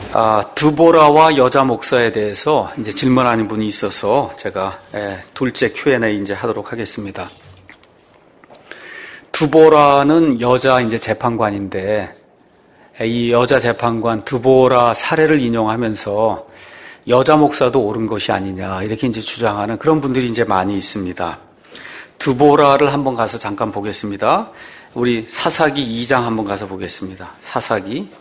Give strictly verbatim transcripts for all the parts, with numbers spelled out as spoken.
아, 드보라와 여자 목사에 대해서 이제 질문하는 분이 있어서 제가 예, 둘째 큐 앤 에이 이제 하도록 하겠습니다. 드보라는 여자 이제 재판관인데 이 여자 재판관 드보라 사례를 인용하면서 여자 목사도 옳은 것이 아니냐 이렇게 이제 주장하는 그런 분들이 이제 많이 있습니다. 드보라를 한번 가서 잠깐 보겠습니다. 우리 사사기 이 장 한번 가서 보겠습니다. 사사기.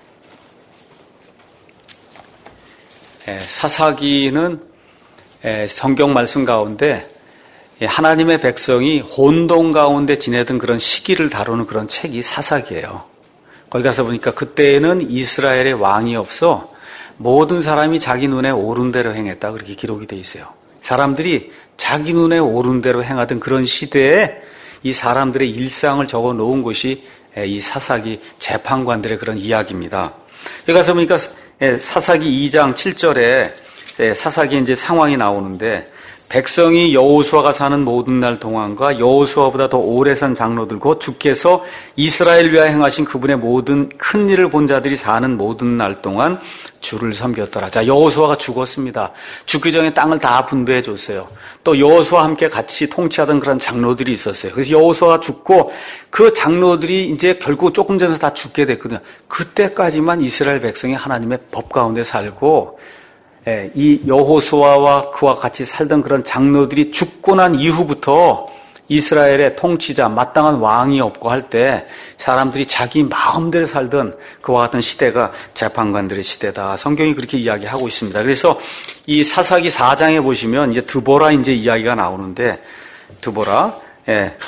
예, 사사기는 예, 성경 말씀 가운데 예, 하나님의 백성이 혼돈 가운데 지내던 그런 시기를 다루는 그런 책이 사사기예요. 거기 가서 보니까 그때는 이스라엘의 왕이 없어 모든 사람이 자기 눈에 옳은 대로 행했다 그렇게 기록이 돼 있어요. 사람들이 자기 눈에 옳은 대로 행하던 그런 시대에 이 사람들의 일상을 적어 놓은 것이 이 사사기 재판관들의 그런 이야기입니다. 여기 가서 보니까 사사기 이 장 칠 절에 사사기 이제 상황이 나오는데 백성이 여호수아가 사는 모든 날 동안과 여호수아보다 더 오래 산 장로들 곧 주께서 이스라엘 위하여 행하신 그분의 모든 큰 일을 본 자들이 사는 모든 날 동안 주를 섬겼더라. 자, 여호수아가 죽었습니다. 죽기 전에 땅을 다 분배해 줬어요. 또 여호수아와 함께 같이 통치하던 그런 장로들이 있었어요. 그래서 여호수아가 죽고 그 장로들이 이제 결국 조금 전에 다 죽게 됐거든요. 그때까지만 이스라엘 백성이 하나님의 법 가운데 살고 예, 이 여호수아와 그와 같이 살던 그런 장로들이 죽고 난 이후부터 이스라엘의 통치자, 마땅한 왕이 없고 할 때 사람들이 자기 마음대로 살던 그와 같은 시대가 재판관들의 시대다. 성경이 그렇게 이야기하고 있습니다. 그래서 이 사사기 사 장에 보시면 이제 드보라 이제 이야기가 나오는데 드보라, 예.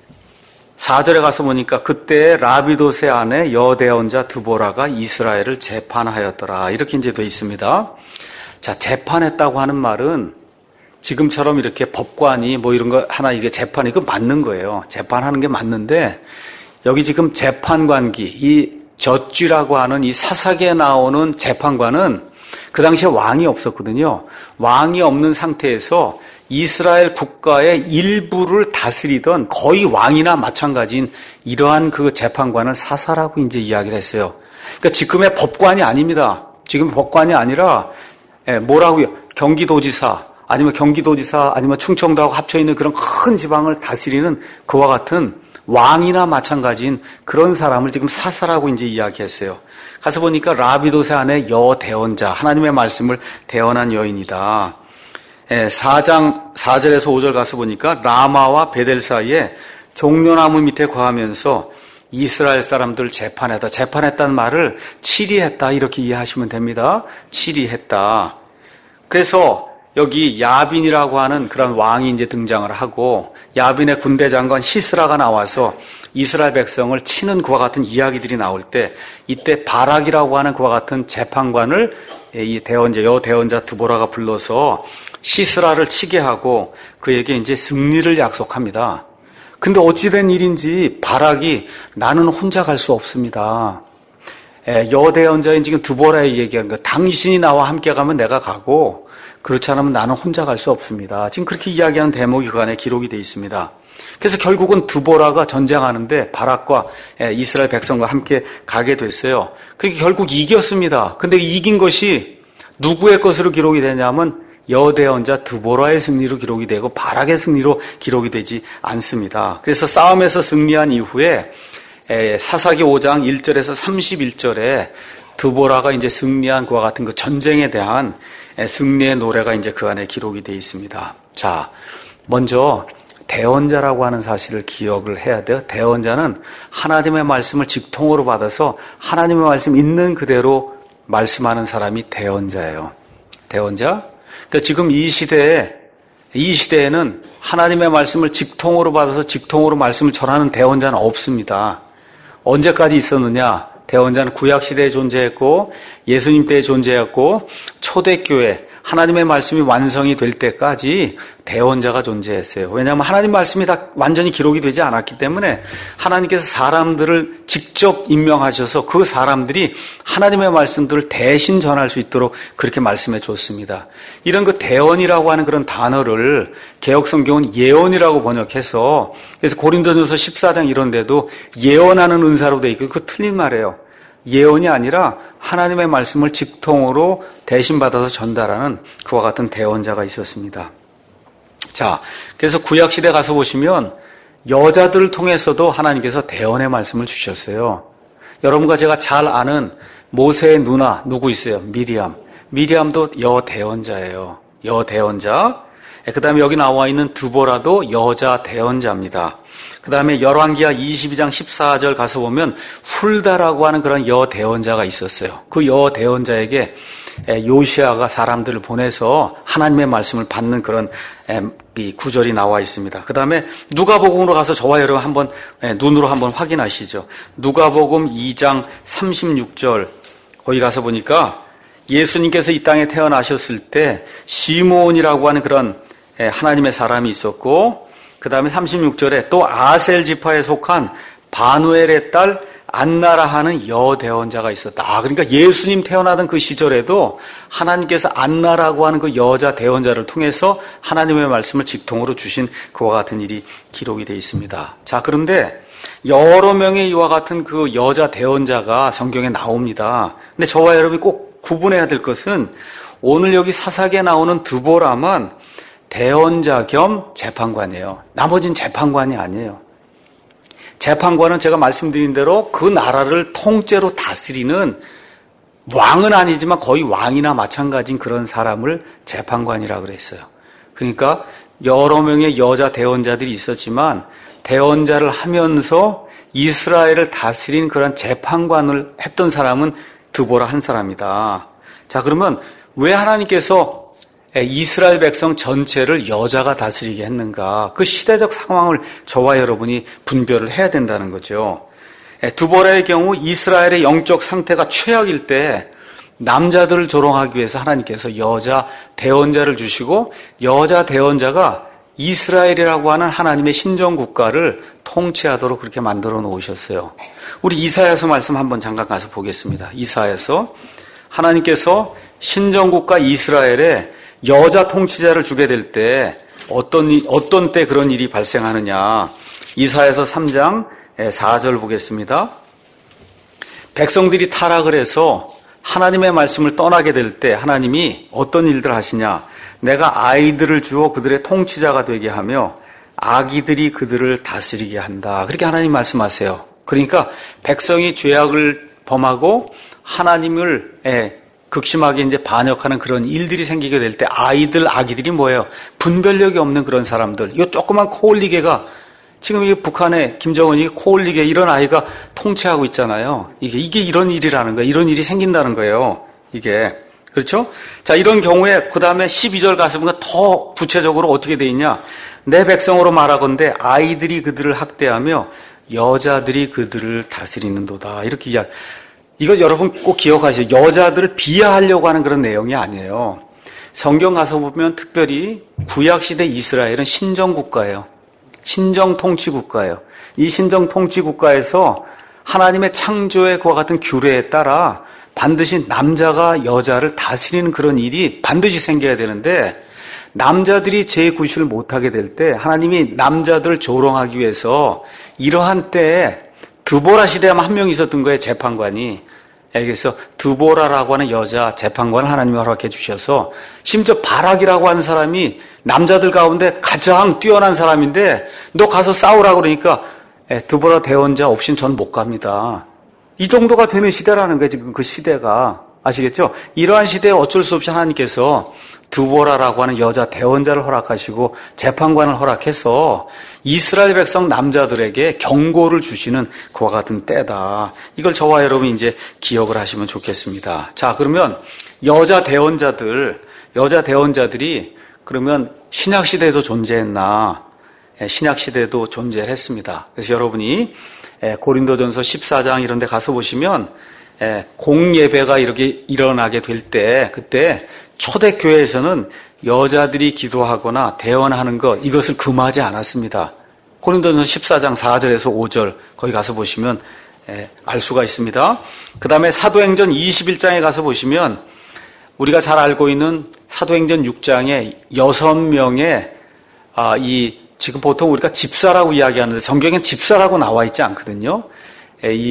사 절에 가서 보니까 그때 라비도세 아내 여대언자 드보라가 이스라엘을 재판하였더라. 이렇게 이제 되어 있습니다. 자, 재판했다고 하는 말은 지금처럼 이렇게 법관이 뭐 이런 거 하나 이게 재판, 이거 맞는 거예요. 재판하는 게 맞는데 여기 지금 재판관기, 이 젖쥐라고 하는 이 사사기에 나오는 재판관은 그 당시에 왕이 없었거든요. 왕이 없는 상태에서 이스라엘 국가의 일부를 다스리던 거의 왕이나 마찬가지인 이러한 그 재판관을 사사라고 이제 이야기를 했어요. 그러니까 지금의 법관이 아닙니다. 지금 법관이 아니라 예, 뭐라고요? 경기도지사, 아니면 경기도지사, 아니면 충청도하고 합쳐있는 그런 큰 지방을 다스리는 그와 같은 왕이나 마찬가지인 그런 사람을 지금 사사라고 이제 이야기했어요. 가서 보니까 라비도세 아내 여대언자, 하나님의 말씀을 대언한 여인이다. 예, 사 장 사 절에서 오 절 가서 보니까 라마와 베델 사이에 종려나무 밑에 거하면서 이스라엘 사람들 재판했다. 재판했다는 말을 치리했다. 이렇게 이해하시면 됩니다. 치리했다. 그래서 여기 야빈이라고 하는 그런 왕이 이제 등장을 하고 야빈의 군대 장관 시스라가 나와서 이스라엘 백성을 치는 그와 같은 이야기들이 나올 때 이때 바락이라고 하는 그와 같은 재판관을 이 대언자, 여대언자 드보라가 불러서 시스라를 치게 하고 그에게 이제 승리를 약속합니다. 근데 어찌된 일인지 바락이 나는 혼자 갈 수 없습니다. 여대언자인 지금 드보라에 얘기한 거, 당신이 나와 함께 가면 내가 가고 그렇지 않으면 나는 혼자 갈 수 없습니다. 지금 그렇게 이야기하는 대목이 그 안에 기록이 되어 있습니다. 그래서 결국은 드보라가 전쟁하는데 바락과 이스라엘 백성과 함께 가게 됐어요. 그게 결국 이겼습니다. 근데 이긴 것이 누구의 것으로 기록이 되냐면 여대언자 드보라의 승리로 기록이 되고 바락의 승리로 기록이 되지 않습니다. 그래서 싸움에서 승리한 이후에 사사기 오 장 일 절에서 삼십일 절에 드보라가 이제 승리한 그와 같은 그 전쟁에 대한 승리의 노래가 이제 그 안에 기록이 되어 있습니다. 자, 먼저 대언자라고 하는 사실을 기억을 해야 돼요. 대언자는 하나님의 말씀을 직통으로 받아서 하나님의 말씀 있는 그대로 말씀하는 사람이 대언자예요. 대언자? 그러니까 지금 이 시대에, 이 시대에는 하나님의 말씀을 직통으로 받아서 직통으로 말씀을 전하는 대언자는 없습니다. 언제까지 있었느냐? 대언자는 구약시대에 존재했고 예수님 때에 존재했고 초대교회 하나님의 말씀이 완성이 될 때까지 대언자가 존재했어요. 왜냐하면 하나님 말씀이 다 완전히 기록이 되지 않았기 때문에 하나님께서 사람들을 직접 임명하셔서 그 사람들이 하나님의 말씀들을 대신 전할 수 있도록 그렇게 말씀해 줬습니다. 이런 그 대언이라고 하는 그런 단어를 개역성경은 예언이라고 번역해서 그래서 고린도전서 십사 장 이런 데도 예언하는 은사로 돼 있고 그거 틀린 말이에요. 예언이 아니라 하나님의 말씀을 직통으로 대신 받아서 전달하는 그와 같은 대언자가 있었습니다. 자, 그래서 구약시대 가서 보시면 여자들을 통해서도 하나님께서 대언의 말씀을 주셨어요. 여러분과 제가 잘 아는 모세의 누나 누구 있어요? 미리암. 미리암도 여대언자예요. 여대언자. 그 다음에 여기 나와 있는 드보라도 여자 대언자입니다. 그 다음에 열왕기하 이십이 장 십사 절 가서 보면 훌다라고 하는 그런 여대언자가 있었어요. 그 여대언자에게 요시아가 사람들을 보내서 하나님의 말씀을 받는 그런 구절이 나와 있습니다. 그 다음에 누가복음으로 가서 저와 여러분 한번 눈으로 한번 확인하시죠. 누가복음 이 장 삼십육 절 거기 가서 보니까 예수님께서 이 땅에 태어나셨을 때 시므온이라고 하는 그런 하나님의 사람이 있었고, 그 다음에 삼십육 절에 또 아셀 지파에 속한 바누엘의 딸 안나라 하는 여대언자가 있었다. 아, 그러니까 예수님 태어나던 그 시절에도 하나님께서 안나라고 하는 그 여자 대언자를 통해서 하나님의 말씀을 직통으로 주신 그와 같은 일이 기록이 되어 있습니다. 자, 그런데 여러 명의 이와 같은 그 여자 대언자가 성경에 나옵니다. 근데 저와 여러분이 꼭 구분해야 될 것은 오늘 여기 사사기에 나오는 드보라만 대언자 겸 재판관이에요. 나머지는 재판관이 아니에요. 재판관은 제가 말씀드린 대로 그 나라를 통째로 다스리는 왕은 아니지만 거의 왕이나 마찬가지인 그런 사람을 재판관이라고 그랬어요. 그러니까 여러 명의 여자 대언자들이 있었지만 대언자를 하면서 이스라엘을 다스린 그런 재판관을 했던 사람은 드보라 한 사람이다. 자, 그러면 왜 하나님께서 이스라엘 백성 전체를 여자가 다스리게 했는가? 그 시대적 상황을 저와 여러분이 분별을 해야 된다는 거죠. 드보라의 경우 이스라엘의 영적 상태가 최악일 때 남자들을 조롱하기 위해서 하나님께서 여자 대언자를 주시고 여자 대언자가 이스라엘이라고 하는 하나님의 신정국가를 통치하도록 그렇게 만들어 놓으셨어요. 우리 이사야서 말씀 한번 잠깐 가서 보겠습니다. 이사야서 하나님께서 신정국가 이스라엘에 여자 통치자를 주게 될 때 어떤 어떤 때 그런 일이 발생하느냐. 이사야서 삼 장 사 절 보겠습니다. 백성들이 타락을 해서 하나님의 말씀을 떠나게 될 때 하나님이 어떤 일들 하시냐. 내가 아이들을 주어 그들의 통치자가 되게 하며 아기들이 그들을 다스리게 한다. 그렇게 하나님 말씀하세요. 그러니까 백성이 죄악을 범하고 하나님을 예, 극심하게 이제 반역하는 그런 일들이 생기게 될 때 아이들, 아기들이 뭐예요? 분별력이 없는 그런 사람들. 이거 조그만 코올리개가 지금 이게 북한의 김정은이 코올리개 이런 아이가 통치하고 있잖아요. 이게 이게 이런 일이라는 거예요. 이런 일이 생긴다는 거예요. 이게 그렇죠? 자, 이런 경우에 그 다음에 십이 절 가서 보면 더 구체적으로 어떻게 돼 있냐? 내 백성으로 말하건대 아이들이 그들을 학대하며 여자들이 그들을 다스리는도다. 이렇게 이야기. 이거 여러분 꼭 기억하세요. 여자들을 비하하려고 하는 그런 내용이 아니에요. 성경 가서 보면 특별히 구약시대 이스라엘은 신정국가예요. 신정통치국가예요. 이 신정통치국가에서 하나님의 창조의 그와 같은 규례에 따라 반드시 남자가 여자를 다스리는 그런 일이 반드시 생겨야 되는데 남자들이 제구실을 못하게 될 때 하나님이 남자들을 조롱하기 위해서 이러한 때에 드보라 시대에만 한 명 있었던 거예요. 재판관이. 그래서 드보라라고 하는 여자 재판관을 하나님이 허락해 주셔서 심지어 바락이라고 하는 사람이 남자들 가운데 가장 뛰어난 사람인데 너 가서 싸우라고 그러니까 드보라 대언자 없이는 전 못 갑니다. 이 정도가 되는 시대라는 거예요. 지금 그 시대가. 아시겠죠? 이러한 시대에 어쩔 수 없이 하나님께서 드보라라고 하는 여자 대언자를 허락하시고 재판관을 허락해서 이스라엘 백성 남자들에게 경고를 주시는 그와 같은 때다. 이걸 저와 여러분이 이제 기억을 하시면 좋겠습니다. 자, 그러면 여자 대언자들, 여자 대언자들이 그러면 신약 시대에도 존재했나? 신약 시대에도 존재를 했습니다. 그래서 여러분이 고린도전서 십사 장 이런 데 가서 보시면 공예배가 이렇게 일어나게 될 때 그때 초대교회에서는 여자들이 기도하거나 대언하는 것 이것을 금하지 않았습니다. 고린도전서 십사 장 사 절에서 오 절 거기 가서 보시면 알 수가 있습니다. 그 다음에 사도행전 이십일 장에 가서 보시면 우리가 잘 알고 있는 사도행전 육 장에 여섯 명의 아, 이 지금 보통 우리가 집사라고 이야기하는데 성경엔 집사라고 나와 있지 않거든요. 이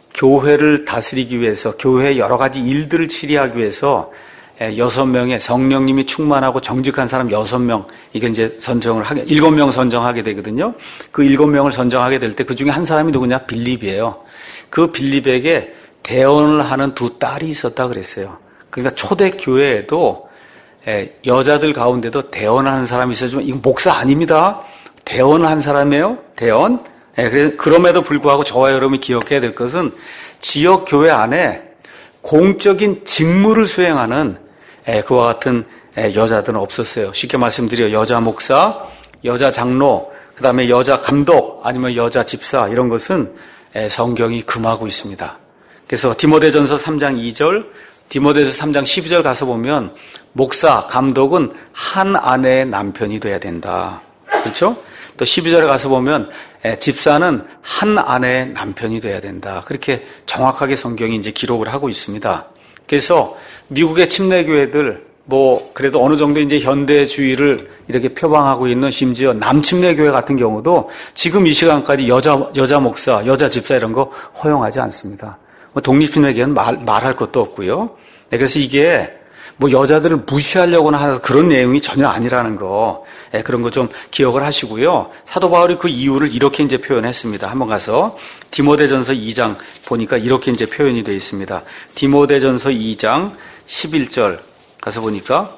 교회를 다스리기 위해서, 교회의 여러 가지 일들을 치리하기 위해서 여섯 명의 성령님이 충만하고 정직한 사람 여섯 명, 이게 이제 선정을 하게, 일곱 명 선정하게 되거든요. 그 일곱 명을 선정하게 될 때 그 중에 한 사람이 누구냐? 빌립이에요. 그 빌립에게 대언을 하는 두 딸이 있었다 그랬어요. 그러니까 초대교회에도 여자들 가운데도 대언하는 사람이 있었지만, 이건 목사 아닙니다. 대언한 사람이에요. 대언. 그럼에도 불구하고 저와 여러분이 기억해야 될 것은 지역교회 안에 공적인 직무를 수행하는 그와 같은 여자들은 없었어요. 쉽게 말씀드려 여자 목사, 여자 장로, 그 다음에 여자 감독, 아니면 여자 집사, 이런 것은 성경이 금하고 있습니다. 그래서 디모데전서 삼 장 이 절, 디모데전서 삼 장 십이 절 가서 보면 목사, 감독은 한 아내의 남편이 돼야 된다. 그렇죠? 또 십이 절에 가서 보면 집사는 한 아내의 남편이 돼야 된다. 그렇게 정확하게 성경이 이제 기록을 하고 있습니다. 그래서 미국의 침례교회들, 뭐 그래도 어느 정도 이제 현대주의를 이렇게 표방하고 있는, 심지어 남침례교회 같은 경우도 지금 이 시간까지 여자 여자 목사, 여자 집사 이런 거 허용하지 않습니다. 뭐 독립침례교회는 말 말할 것도 없고요. 네, 그래서 이게 뭐 여자들을 무시하려고나 하는 그런 내용이 전혀 아니라는 거, 예, 그런 거 좀 기억을 하시고요. 사도 바울이 그 이유를 이렇게 이제 표현했습니다. 한번 가서 디모데전서 이 장 보니까 이렇게 이제 표현이 되어 있습니다. 디모데전서 이 장 십일 절 가서 보니까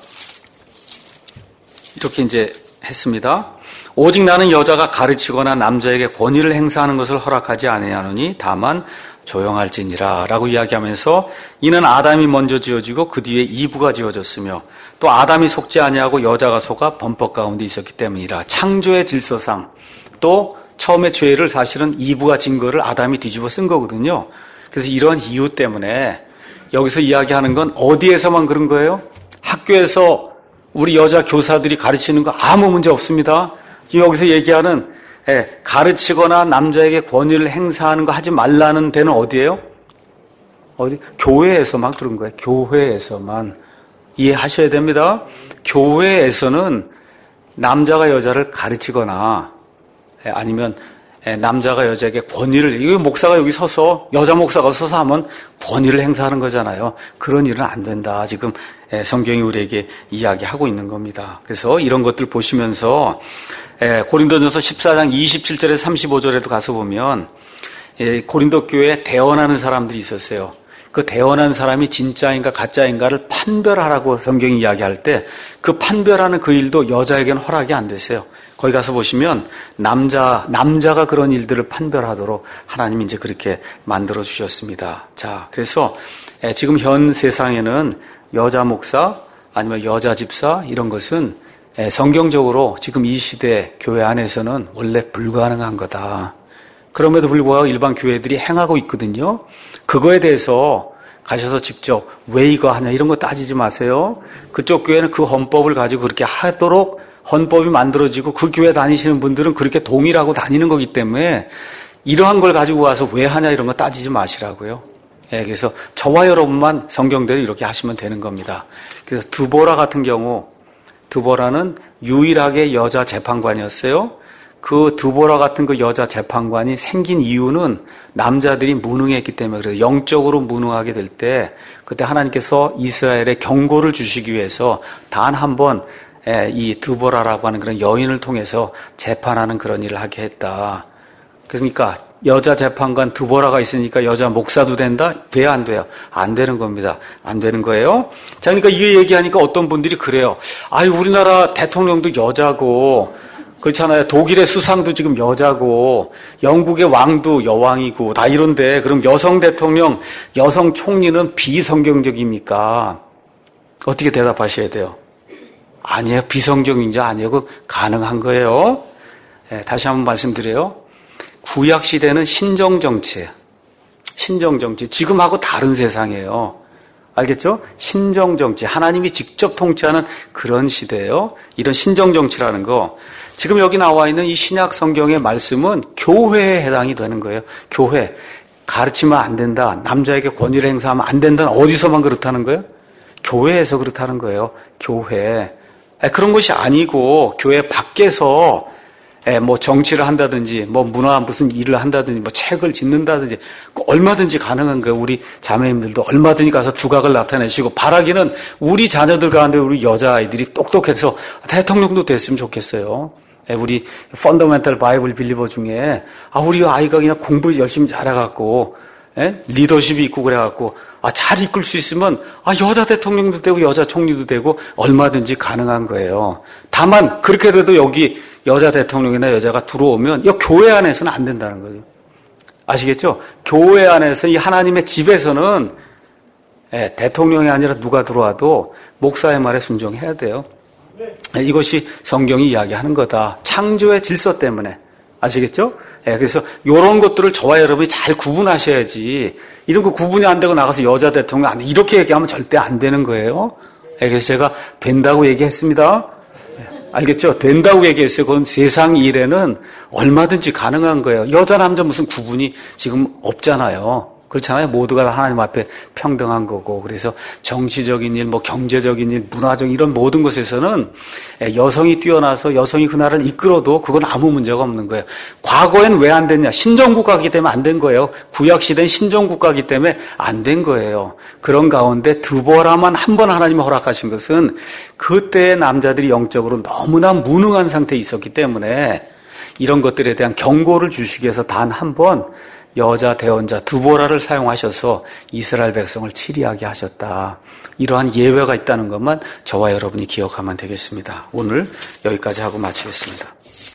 이렇게 이제 했습니다. 오직 나는 여자가 가르치거나 남자에게 권위를 행사하는 것을 허락하지 아니하노니 다만 조용할지니라 라고 이야기하면서, 이는 아담이 먼저 지어지고 그 뒤에 이브가 지어졌으며 또 아담이 속지 아니하고 여자가 속아 범법 가운데 있었기 때문이라. 창조의 질서상 또 처음에 죄를 사실은 이브가 진 거를 아담이 뒤집어 쓴 거거든요. 그래서 이런 이유 때문에 여기서 이야기하는 건 어디에서만 그런 거예요? 학교에서 우리 여자 교사들이 가르치는 거 아무 문제 없습니다. 지금 여기서 얘기하는 예, 가르치거나 남자에게 권위를 행사하는 거 하지 말라는 데는 어디예요? 어디? 교회에서만 그런 거예요. 교회에서만. 이해하셔야 됩니다. 교회에서는 남자가 여자를 가르치거나 예, 아니면 예, 남자가 여자에게 권위를, 이거 목사가 여기 서서, 여자 목사가 서서 하면 권위를 행사하는 거잖아요. 그런 일은 안 된다. 지금 예, 성경이 우리에게 이야기하고 있는 겁니다. 그래서 이런 것들 보시면서 예, 고린도전서 십사 장 이십칠 절에서 삼십오 절에도 가서 보면 예, 고린도 교회에 대언하는 사람들이 있었어요. 그 대언한 사람이 진짜인가 가짜인가를 판별하라고 성경이 이야기할 때 그 판별하는 그 일도 여자에게는 허락이 안 됐어요. 거기 가서 보시면 남자, 남자가 그런 일들을 판별하도록 하나님이 이제 그렇게 만들어 주셨습니다. 자, 그래서 예, 지금 현 세상에는 여자 목사 아니면 여자 집사 이런 것은 성경적으로 지금 이 시대 교회 안에서는 원래 불가능한 거다. 그럼에도 불구하고 일반 교회들이 행하고 있거든요. 그거에 대해서 가셔서 직접 왜 이거 하냐 이런 거 따지지 마세요. 그쪽 교회는 그 헌법을 가지고 그렇게 하도록 헌법이 만들어지고 그 교회 다니시는 분들은 그렇게 동의하고 다니는 거기 때문에 이러한 걸 가지고 와서 왜 하냐 이런 거 따지지 마시라고요. 예, 그래서 저와 여러분만 성경대로 이렇게 하시면 되는 겁니다. 그래서 드보라 같은 경우, 드보라는 유일하게 여자 재판관이었어요. 그 드보라 같은 그 여자 재판관이 생긴 이유는 남자들이 무능했기 때문에 그래요. 영적으로 무능하게 될 때 그때 하나님께서 이스라엘에 경고를 주시기 위해서 단 한 번 이 드보라라고 하는 그런 여인을 통해서 재판하는 그런 일을 하게 했다. 그러니까 여자 재판관 드보라가 있으니까 여자 목사도 된다? 돼야 안 돼요? 안 되는 겁니다. 안 되는 거예요. 자, 그러니까 이게 얘기하니까 어떤 분들이 그래요. 아유, 우리나라 대통령도 여자고, 그렇잖아요. 독일의 수상도 지금 여자고, 영국의 왕도 여왕이고, 다 이런데, 그럼 여성 대통령, 여성 총리는 비성경적입니까? 어떻게 대답하셔야 돼요? 아니에요. 비성경인지 아니에요. 그 가능한 거예요. 네, 다시 한번 말씀드려요. 구약 시대는 신정 정치예요. 신정 정치. 지금하고 다른 세상이에요. 알겠죠? 신정 정치. 하나님이 직접 통치하는 그런 시대예요. 이런 신정 정치라는 거. 지금 여기 나와 있는 이 신약 성경의 말씀은 교회에 해당이 되는 거예요. 교회. 가르치면 안 된다. 남자에게 권위를 행사하면 안 된다. 어디서만 그렇다는 거예요? 교회에서 그렇다는 거예요. 교회. 그런 것이 아니고 교회 밖에서 예, 뭐 정치를 한다든지, 뭐 문화 무슨 일을 한다든지, 뭐 책을 짓는다든지, 얼마든지 가능한 거예요. 우리 자매님들도 얼마든지 가서 두각을 나타내시고, 바라기는 우리 자녀들 가운데 우리 여자아이들이 똑똑해서 대통령도 됐으면 좋겠어요. 예, 우리 펀더멘털 바이블 빌리버 중에, 아, 우리 아이가 그냥 공부 열심히 잘해갖고, 예? 리더십이 있고 그래갖고, 아, 잘 이끌 수 있으면, 아, 여자 대통령도 되고, 여자 총리도 되고, 얼마든지 가능한 거예요. 다만, 그렇게 돼도 여기, 여자 대통령이나 여자가 들어오면 이 교회 안에서는 안 된다는 거죠. 아시겠죠? 교회 안에서 이 하나님의 집에서는 예, 대통령이 아니라 누가 들어와도 목사의 말에 순종해야 돼요. 예, 이것이 성경이 이야기하는 거다. 창조의 질서 때문에. 아시겠죠? 예, 그래서 이런 것들을 저와 여러분이 잘 구분하셔야지. 이런 거 구분이 안 되고 나가서 여자 대통령 안 돼. 이렇게 얘기하면 절대 안 되는 거예요. 예, 그래서 제가 된다고 얘기했습니다. 알겠죠? 된다고 얘기했어요. 그건 세상 일에는 얼마든지 가능한 거예요. 여자, 남자 무슨 구분이 지금 없잖아요. 그렇잖아요. 모두가 하나님 앞에 평등한 거고. 그래서 정치적인 일, 뭐 경제적인 일, 문화적 이런 모든 것에서는 여성이 뛰어나서 여성이 그 나라를 이끌어도 그건 아무 문제가 없는 거예요. 과거엔 왜 안 됐냐? 신정국가이기 때문에 안 된 거예요. 구약시대는 신정국가이기 때문에 안 된 거예요. 그런 가운데 드보라만 한 번 하나님이 허락하신 것은 그때의 남자들이 영적으로 너무나 무능한 상태에 있었기 때문에 이런 것들에 대한 경고를 주시기 위해서 단 한 번 여자 대언자 드보라를 사용하셔서 이스라엘 백성을 치리하게 하셨다. 이러한 예외가 있다는 것만 저와 여러분이 기억하면 되겠습니다. 오늘 여기까지 하고 마치겠습니다.